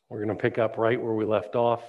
We're going to pick up right where we left off.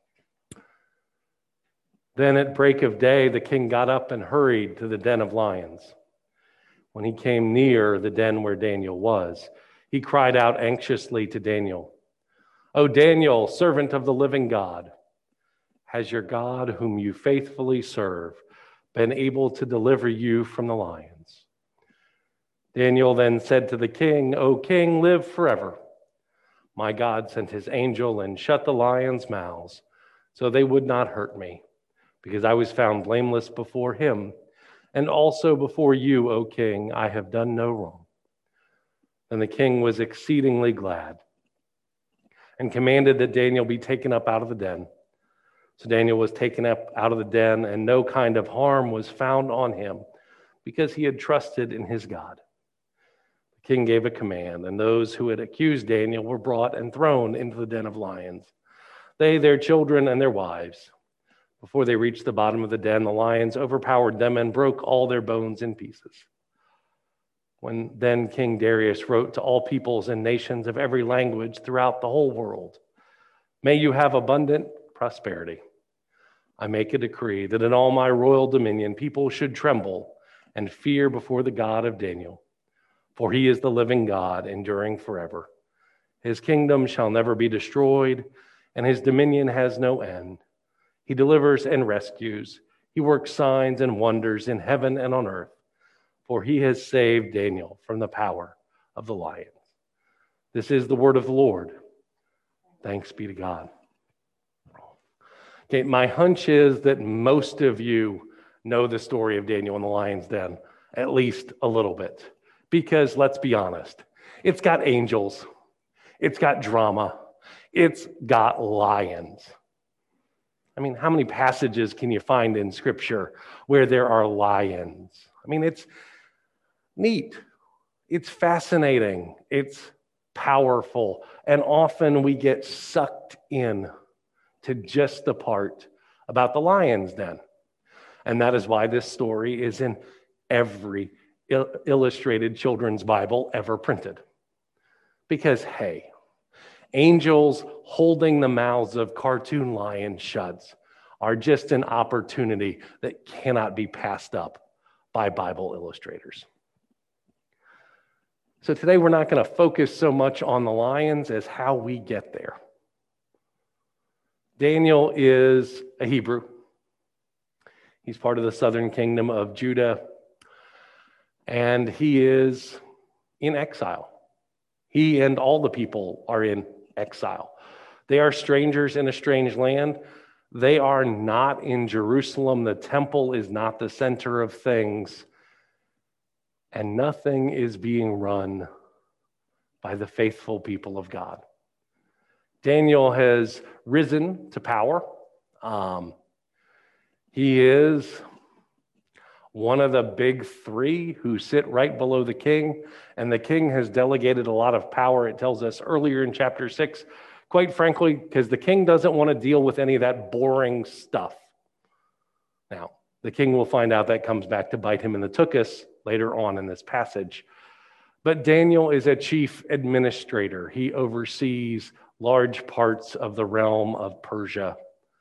Then at break of day, the king got up and hurried to the den of lions. When he came near the den where Daniel was, he cried out anxiously to Daniel, "O Daniel, servant of the living God, has your God, whom you faithfully serve, been able to deliver you from the lions?" Daniel then said to the king, "O king, live forever. My God sent his angel and shut the lions' mouths, so they would not hurt me, because I was found blameless before him, and also before you, O king, I have done no wrong." Then the king was exceedingly glad and commanded that Daniel be taken up out of the den. So Daniel was taken up out of the den, and no kind of harm was found on him, because he had trusted in his God. The king gave a command, and those who had accused Daniel were brought and thrown into the den of lions, they, their children, and their wives. Before they reached the bottom of the den, the lions overpowered them and broke all their bones in pieces. When then King Darius wrote to all peoples and nations of every language throughout the whole world, "May you have abundant prosperity. I make a decree that in all my royal dominion people should tremble and fear before the God of Daniel, for he is the living God, enduring forever. His kingdom shall never be destroyed, and his dominion has no end. He delivers and rescues. He works signs and wonders in heaven and on earth, for he has saved Daniel from the power of the lions." This is the word of the Lord. Thanks be to God. Okay, my hunch is that most of you know the story of Daniel in the lion's den, at least a little bit. Because let's be honest, it's got angels, it's got drama, it's got lions. I mean, how many passages can you find in Scripture where there are lions? I mean, it's neat, it's fascinating, it's powerful, and often we get sucked in to just the part about the lion's den. And that is why this story is in every illustrated children's Bible ever printed. Because, hey, angels holding the mouths of cartoon lions shut are just an opportunity that cannot be passed up by Bible illustrators. So today we're not going to focus so much on the lions as how we get there. Daniel is a Hebrew. He's part of the southern kingdom of Judah, and he is in exile. He and all the people are in exile. They are strangers in a strange land. They are not in Jerusalem. The temple is not the center of things, and nothing is being run by the faithful people of God. Daniel has risen to power. He is one of the big three who sit right below the king, and the king has delegated a lot of power, it tells us earlier in chapter 6, quite frankly, because the king doesn't want to deal with any of that boring stuff. Now, the king will find out that comes back to bite him in the tuchus later on in this passage. But Daniel is a chief administrator. He oversees large parts of the realm of Persia.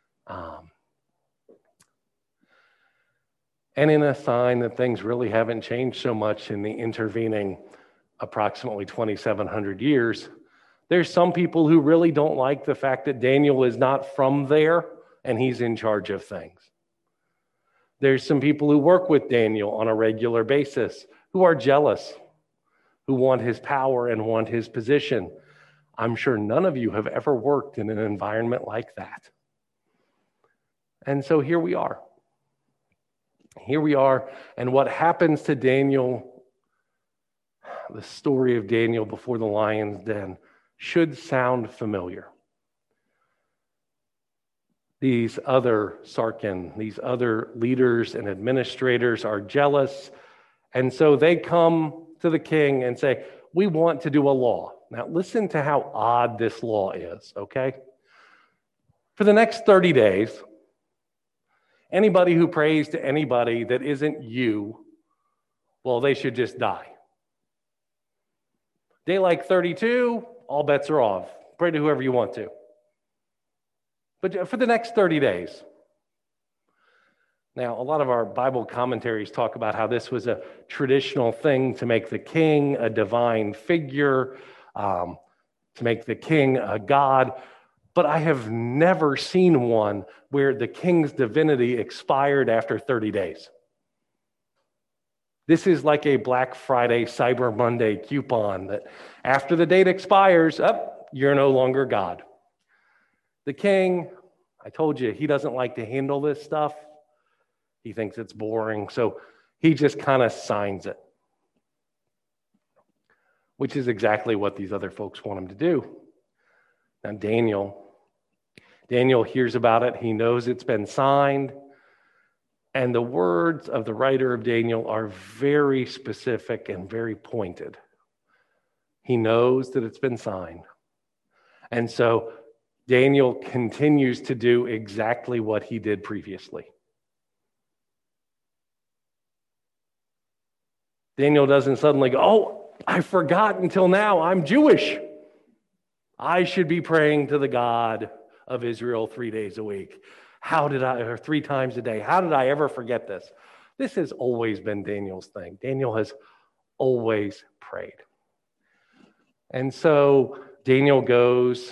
And in a sign that things really haven't changed so much in the intervening approximately 2,700 years, there's some people who really don't like the fact that Daniel is not from there and he's in charge of things. There's some people who work with Daniel on a regular basis who are jealous, who want his power and want his position. I'm sure none of you have ever worked in an environment like that. And so here we are. Here we are, and what happens to Daniel, the story of Daniel before the lion's den, should sound familiar. These other Sarkin, these other leaders and administrators are jealous, and so they come to the king and say, "We want to do a law." Now listen to how odd this law is, okay? For the next 30 days, anybody who prays to anybody that isn't you, well, they should just die. Day like 32, all bets are off. Pray to whoever you want to. But for the next 30 days. Now, a lot of our Bible commentaries talk about how this was a traditional thing to make the king a divine figure, to make the king a god. But I have never seen one where the king's divinity expired after 30 days. This is like a Black Friday, Cyber Monday coupon that after the date expires, you're no longer God. The king, I told you, he doesn't like to handle this stuff. He thinks it's boring, so he just kind of signs it, which is exactly what these other folks want him to do. Now, Daniel hears about it. He knows it's been signed. And the words of the writer of Daniel are very specific and very pointed. He knows that it's been signed. And so Daniel continues to do exactly what he did previously. Daniel doesn't suddenly go, oh, I forgot until now, I'm Jewish. I should be praying to the God of Israel 3 days a week. Or 3 times a day? How did I ever forget this? This has always been Daniel's thing. Daniel has always prayed. And so Daniel goes,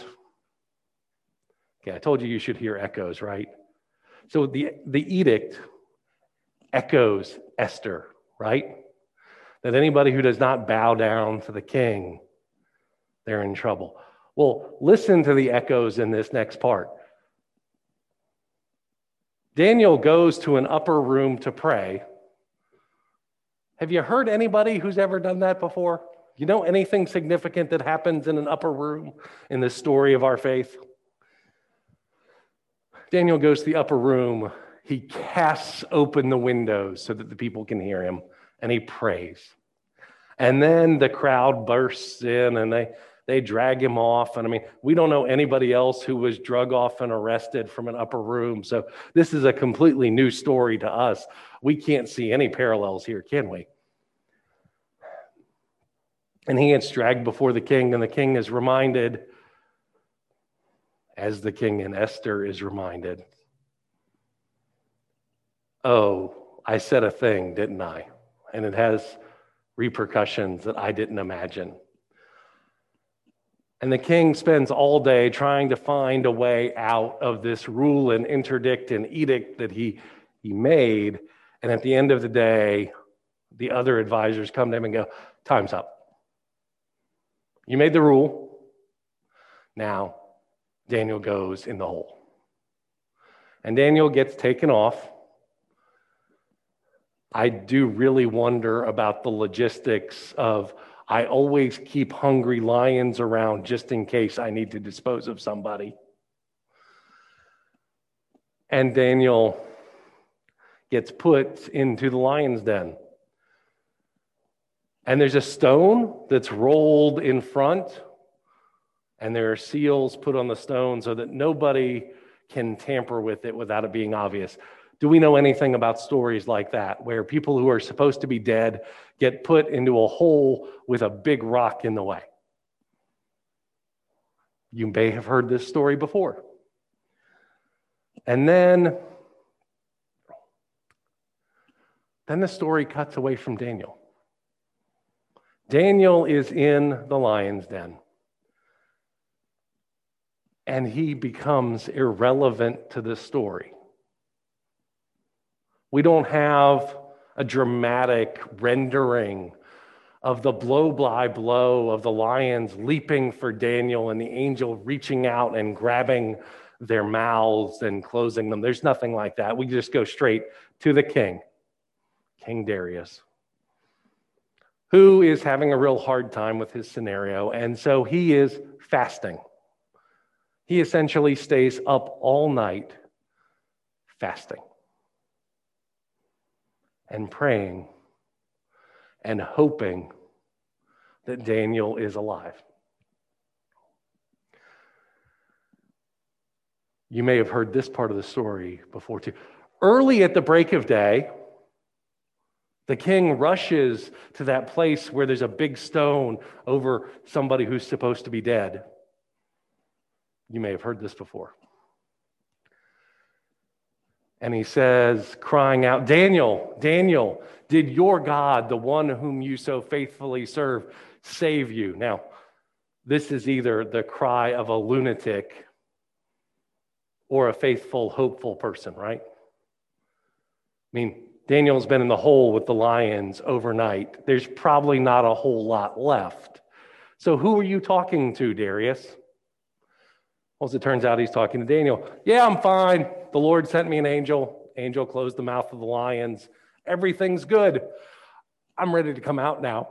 I told you should hear echoes, right? So the edict echoes Esther, right? That anybody who does not bow down to the king, they're in trouble. Well, listen to the echoes in this next part. Daniel goes to an upper room to pray. Have you heard anybody who's ever done that before? You know anything significant that happens in an upper room in the story of our faith? Daniel goes to the upper room. He casts open the windows so that the people can hear him, and he prays. And then the crowd bursts in, and they drag him off. And we don't know anybody else who was drug off and arrested from an upper room. So this is a completely new story to us. We can't see any parallels here, can we? And he gets dragged before the king, and the king is reminded, as the king in Esther is reminded, oh, I said a thing, didn't I? And it has repercussions that I didn't imagine. And the king spends all day trying to find a way out of this rule and interdict and edict that he made. And at the end of the day, the other advisors come to him and go, time's up. You made the rule. Now, Daniel goes in the hole. And Daniel gets taken off. I do really wonder about the logistics of, I always keep hungry lions around just in case I need to dispose of somebody. And Daniel gets put into the lion's den. And there's a stone that's rolled in front, and there are seals put on the stone so that nobody can tamper with it without it being obvious. Do we know anything about stories like that, where people who are supposed to be dead get put into a hole with a big rock in the way? You may have heard this story before. And then the story cuts away from Daniel. Daniel is in the lion's den, and he becomes irrelevant to the story. We don't have a dramatic rendering of the blow-by-blow of the lions leaping for Daniel and the angel reaching out and grabbing their mouths and closing them. There's nothing like that. We just go straight to the king, King Darius, who is having a real hard time with his scenario, and so he is fasting. He essentially stays up all night fasting and praying and hoping that Daniel is alive. You may have heard this part of the story before too. Early at the break of day, the king rushes to that place where there's a big stone over somebody who's supposed to be dead. You may have heard this before. And he says, crying out, Daniel, Daniel, did your God, the one whom you so faithfully serve, save you? Now, this is either the cry of a lunatic or a faithful, hopeful person, right? I mean, Daniel's been in the hole with the lions overnight. There's probably not a whole lot left. So who are you talking to, Darius? Well, as it turns out, he's talking to Daniel. Yeah, I'm fine. The Lord sent me an angel. Angel closed the mouth of the lions. Everything's good. I'm ready to come out now.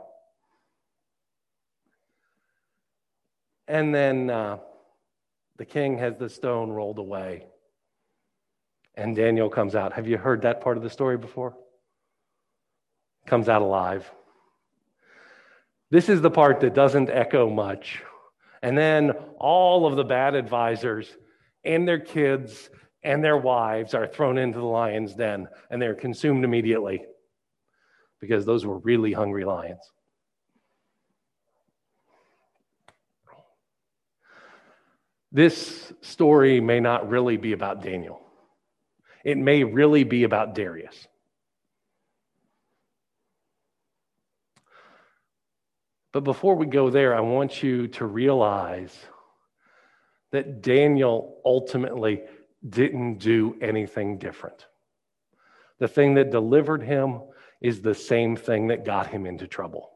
And then the king has the stone rolled away. And Daniel comes out. Have you heard that part of the story before? Comes out alive. This is the part that doesn't echo much. And then all of the bad advisors and their kids and their wives are thrown into the lion's den, and they're consumed immediately because those were really hungry lions. This story may not really be about Daniel. It may really be about Darius. But before we go there, I want you to realize that Daniel ultimately didn't do anything different. The thing that delivered him is the same thing that got him into trouble.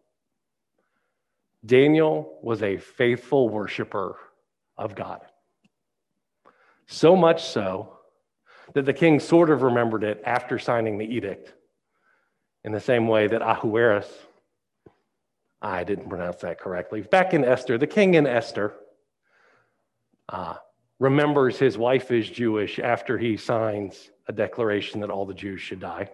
Daniel was a faithful worshiper of God. So much so that the king sort of remembered it after signing the edict, in the same way that Ahasuerus, I didn't pronounce that correctly, back in Esther, the king in Esther remembers his wife is Jewish after he signs a declaration that all the Jews should die.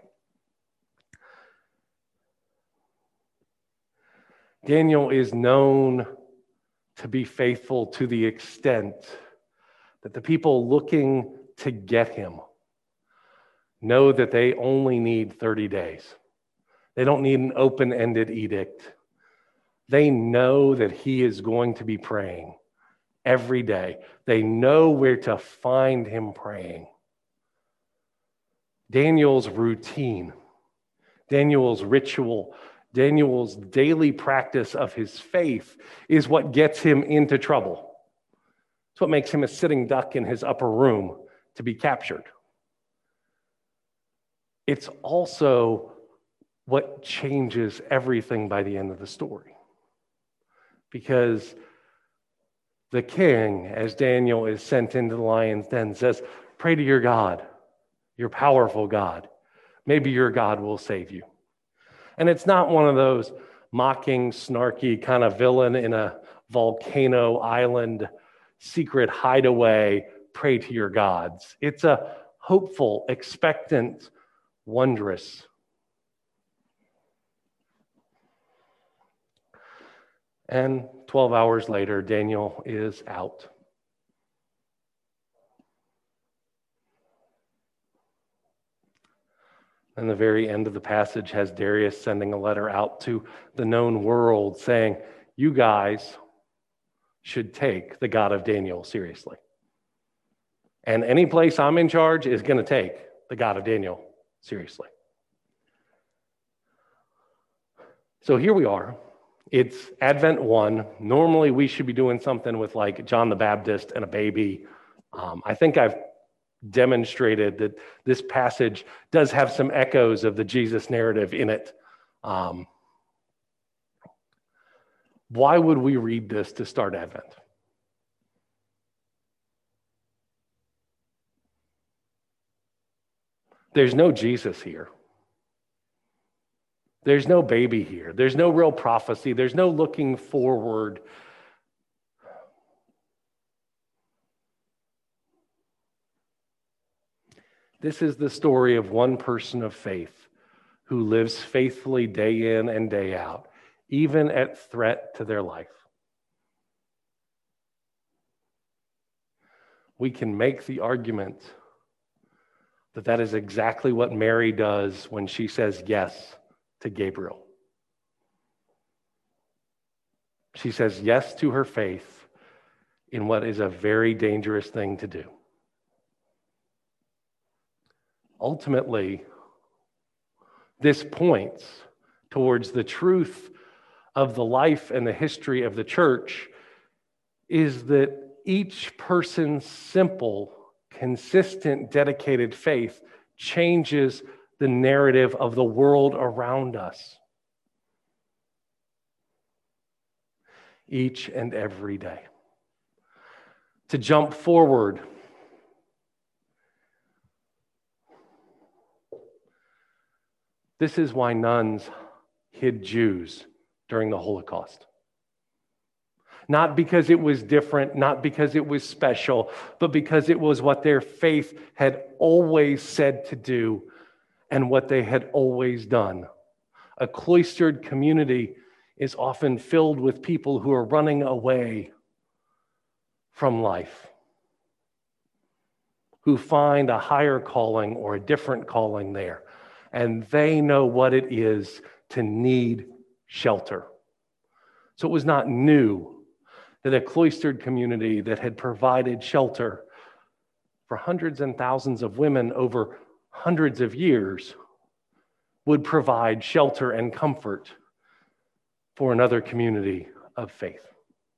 Daniel is known to be faithful to the extent that the people looking to get him know that they only need 30 days. They don't need an open-ended edict. They know that he is going to be praying every day. They know where to find him praying. Daniel's routine, Daniel's ritual, Daniel's daily practice of his faith is what gets him into trouble. It's what makes him a sitting duck in his upper room to be captured. It's also what changes everything by the end of the story. Because the king, as Daniel is sent into the lion's den, says, pray to your God, your powerful God. Maybe your God will save you. And it's not one of those mocking, snarky kind of villain in a volcano island secret hideaway, pray to your gods. It's a hopeful, expectant, wondrous. And 12 hours later, Daniel is out. And the very end of the passage has Darius sending a letter out to the known world saying, you guys should take the God of Daniel seriously. And any place I'm in charge is going to take the God of Daniel seriously. So here we are. It's Advent 1. Normally we should be doing something with like John the Baptist and a baby. I think I've demonstrated that this passage does have some echoes of the Jesus narrative in it. Why would we read this to start Advent? There's no Jesus here. There's no baby here. There's no real prophecy. There's no looking forward. This is the story of one person of faith who lives faithfully day in and day out, even at threat to their life. We can make the argument that that is exactly what Mary does when she says yes to Gabriel. She says yes to her faith in what is a very dangerous thing to do. Ultimately, this points towards the truth of the life and the history of the church is that each person's simple, consistent, dedicated faith changes the narrative of the world around us. Each and every day. To jump forward, this is why nuns hid Jews during the Holocaust. Not because it was different, not because it was special, but because it was what their faith had always said to do and what they had always done. A cloistered community is often filled with people who are running away from life, who find a higher calling or a different calling there, and they know what it is to need shelter. So it was not new that a cloistered community that had provided shelter for hundreds and thousands of women over hundreds of years would provide shelter and comfort for another community of faith.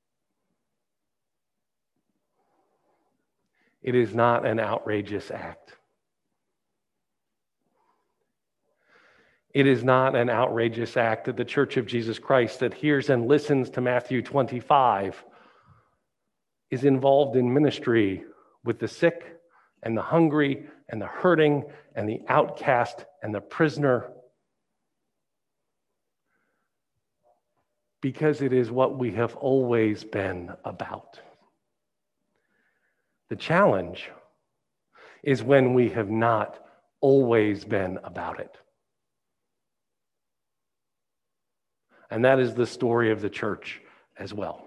It is not an outrageous act. It is not an outrageous act that the Church of Jesus Christ that hears and listens to Matthew 25 is involved in ministry with the sick and the hungry and the hurting and the outcast and the prisoner, because it is what we have always been about. The challenge is when we have not always been about it. And that is the story of the church as well.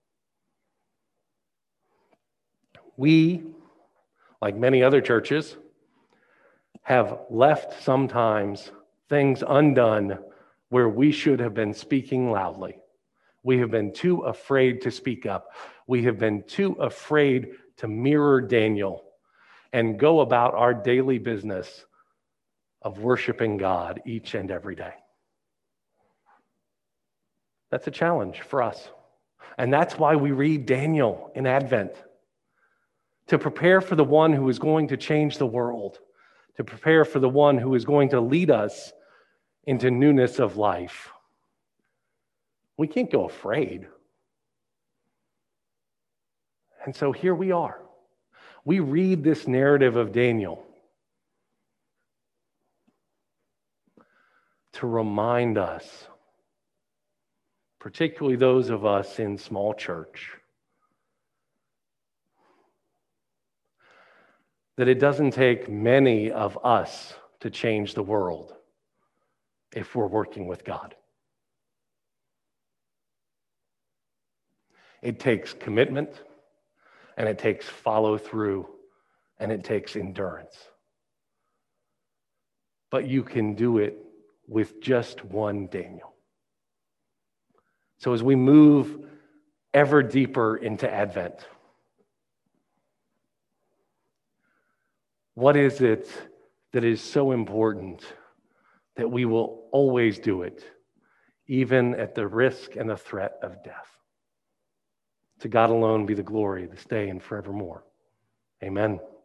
We, like many other churches, have left sometimes things undone where we should have been speaking loudly. We have been too afraid to speak up. We have been too afraid to mirror Daniel and go about our daily business of worshiping God each and every day. That's a challenge for us. And that's why we read Daniel in Advent, to prepare for the one who is going to change the world, to prepare for the one who is going to lead us into newness of life. We can't go afraid. And so here we are. We read this narrative of Daniel to remind us, particularly those of us in small church, that it doesn't take many of us to change the world if we're working with God. It takes commitment, and it takes follow through, and it takes endurance. But you can do it with just one Daniel. So as we move ever deeper into Advent, what is it that is so important that we will always do it, even at the risk and the threat of death? To God alone be the glory this day and forevermore. Amen.